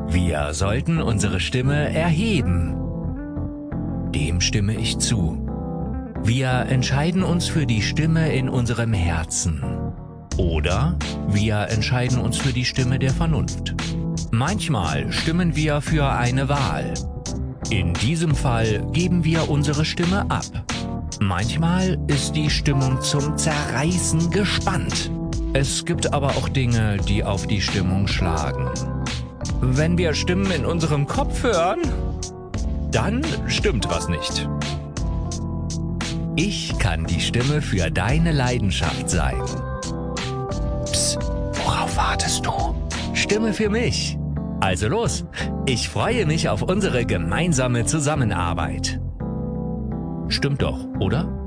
Wir sollten unsere Stimme erheben. Dem stimme ich zu. Wir entscheiden uns für die Stimme in unserem Herzen. Oder wir entscheiden uns für die Stimme der Vernunft. Manchmal stimmen wir für eine Wahl. In diesem Fall geben wir unsere Stimme ab. Manchmal ist die Stimmung zum Zerreißen gespannt. Es gibt aber auch Dinge, die auf die Stimmung schlagen. Wenn wir Stimmen in unserem Kopf hören, dann stimmt was nicht. Ich kann die Stimme für deine Leidenschaft sein. Psst, worauf wartest du? Stimme für mich. Also los, ich freue mich auf unsere gemeinsame Zusammenarbeit. Stimmt doch, oder?